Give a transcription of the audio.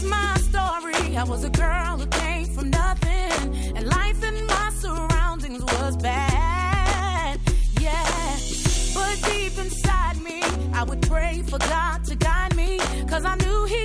is my story. I was a girl who came from nothing, and life in my surroundings was bad. Yeah, but deep inside me, I would pray for God to guide me, 'cause I knew He